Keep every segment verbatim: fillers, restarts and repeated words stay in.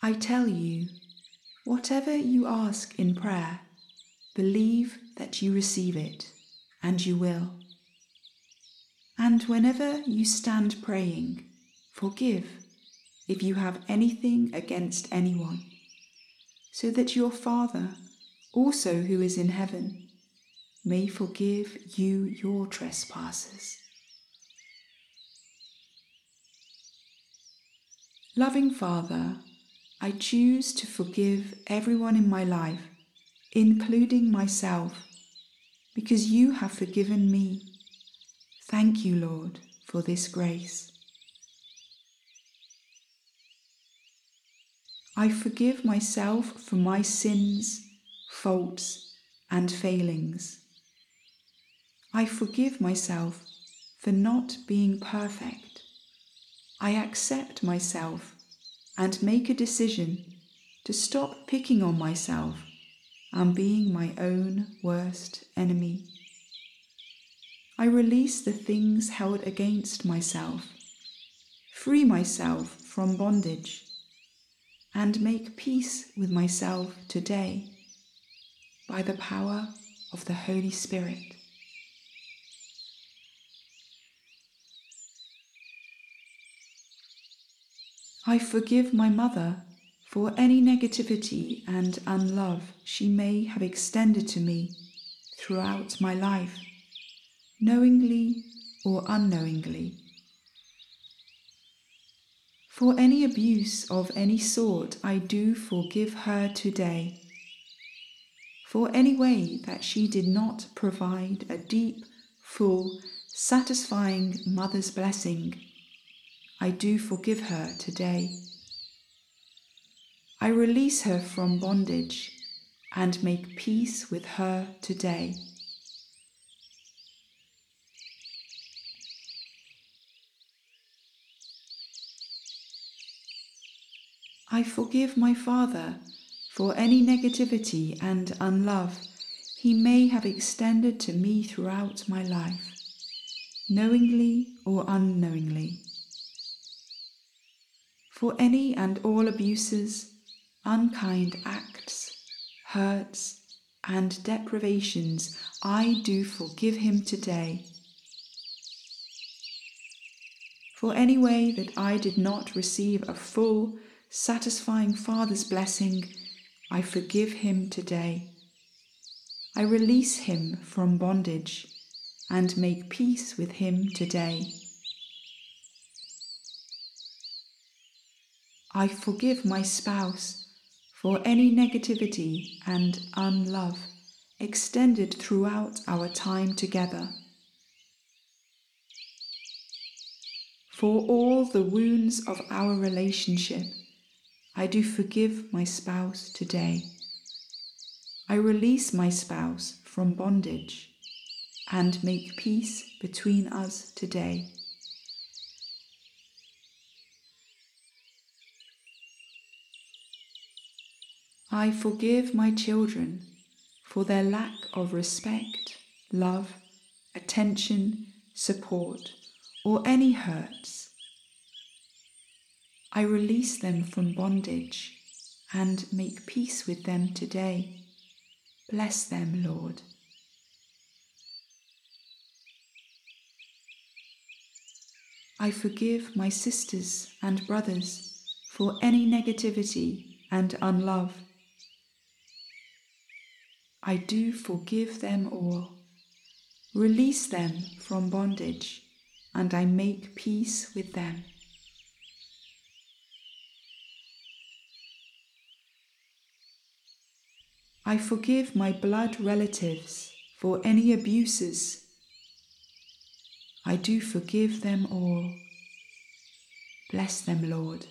I tell you, whatever you ask in prayer, believe that you receive it, and you will. And whenever you stand praying, forgive if you have anything against anyone, so that your Father, also who is in heaven, may forgive you your trespasses. Loving Father, I choose to forgive everyone in my life, including myself, because you have forgiven me. Thank you, Lord, for this grace. I forgive myself for my sins, faults, and failings. I forgive myself for not being perfect. I accept myself and make a decision to stop picking on myself and being my own worst enemy. I release the things held against myself, free myself from bondage, and make peace with myself today by the power of the Holy Spirit. I forgive my mother for any negativity and unlove she may have extended to me throughout my life, knowingly or unknowingly. For any abuse of any sort, I do forgive her today. For any way that she did not provide a deep, full, satisfying mother's blessing, I do forgive her today. I release her from bondage and make peace with her today. I forgive my father for any negativity and unlove he may have extended to me throughout my life, knowingly or unknowingly. For any and all abuses, unkind acts, hurts, and deprivations, I do forgive him today. For any way that I did not receive a full, satisfying Father's blessing, I forgive him today. I release him from bondage and make peace with him today. I forgive my spouse for any negativity and unlove extended throughout our time together. For all the wounds of our relationship, I do forgive my spouse today. I release my spouse from bondage and make peace between us today. I forgive my children for their lack of respect, love, attention, support, or any hurts. I release them from bondage and make peace with them today. Bless them, Lord. I forgive my sisters and brothers for any negativity and unlove. I do forgive them all, release them from bondage, and I make peace with them. I forgive my blood relatives for any abuses. I do forgive them all. Bless them, Lord.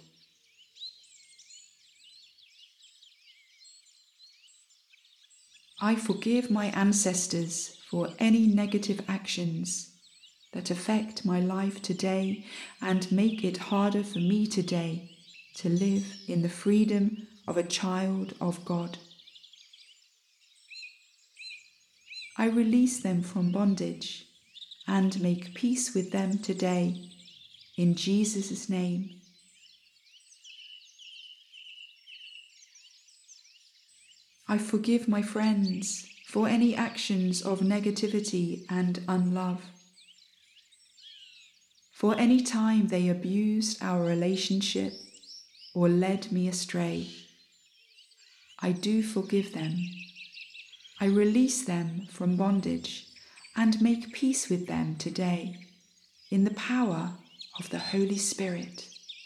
I forgive my ancestors for any negative actions that affect my life today and make it harder for me today to live in the freedom of a child of God. I release them from bondage and make peace with them today, in Jesus' name. I forgive my friends for any actions of negativity and unlove. For any time they abused our relationship or led me astray. I do forgive them. I release them from bondage and make peace with them today in the power of the Holy Spirit.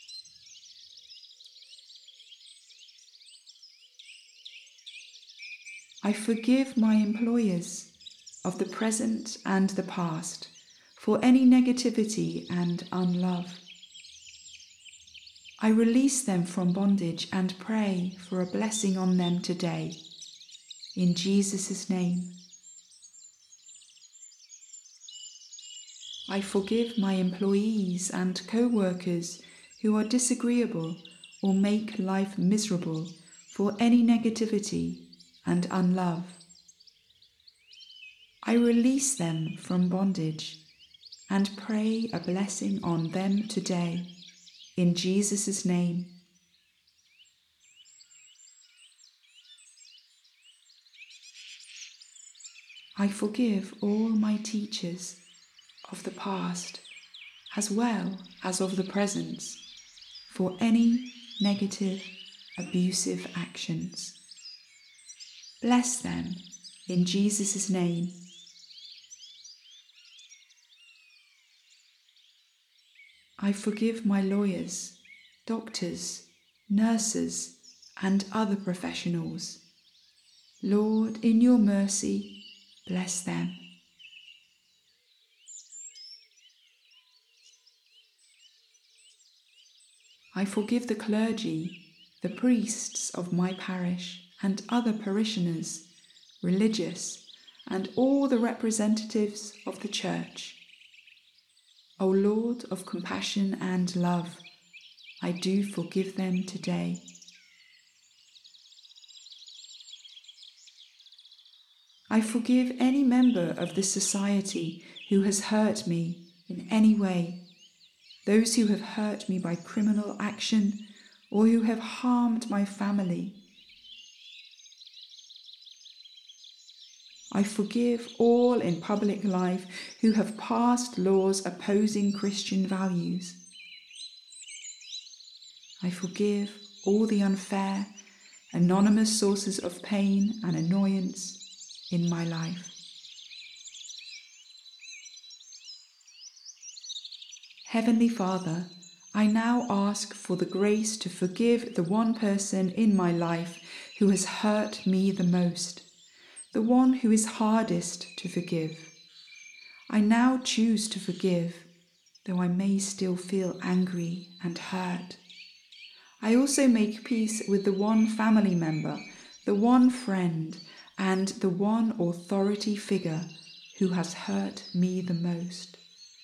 I forgive my employers of the present and the past for any negativity and unlove. I release them from bondage and pray for a blessing on them today, in Jesus' name. I forgive my employees and co-workers who are disagreeable or make life miserable for any negativity and unlove. I release them from bondage and pray a blessing on them today, in Jesus' name. I forgive all my teachers of the past as well as of the present for any negative, abusive actions. Bless them in Jesus' name. I forgive my lawyers, doctors, nurses, and other professionals. Lord, in your mercy, bless them. I forgive the clergy, the priests of my parish, and other parishioners, religious, and all the representatives of the Church. O Lord of compassion and love, I do forgive them today. I forgive any member of the society who has hurt me in any way, those who have hurt me by criminal action or who have harmed my family. I forgive all in public life who have passed laws opposing Christian values. I forgive all the unfair, anonymous sources of pain and annoyance in my life. Heavenly Father, I now ask for the grace to forgive the one person in my life who has hurt me the most, the one who is hardest to forgive. I now choose to forgive, though I may still feel angry and hurt. I also make peace with the one family member, the one friend, and the one authority figure who has hurt me the most.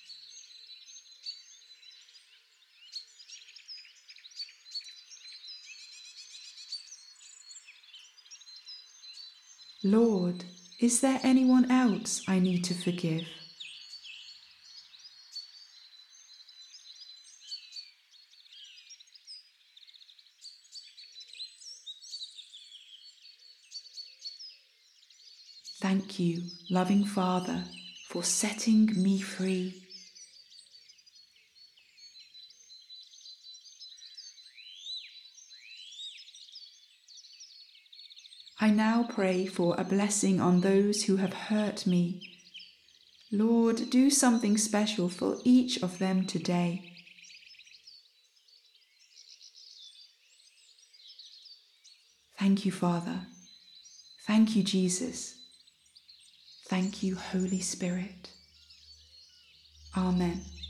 Lord, is there anyone else I need to forgive? Thank you, loving Father, for setting me free. I now pray for a blessing on those who have hurt me. Lord, do something special for each of them today. Thank you, Father. Thank you, Jesus. Thank you, Holy Spirit. Amen.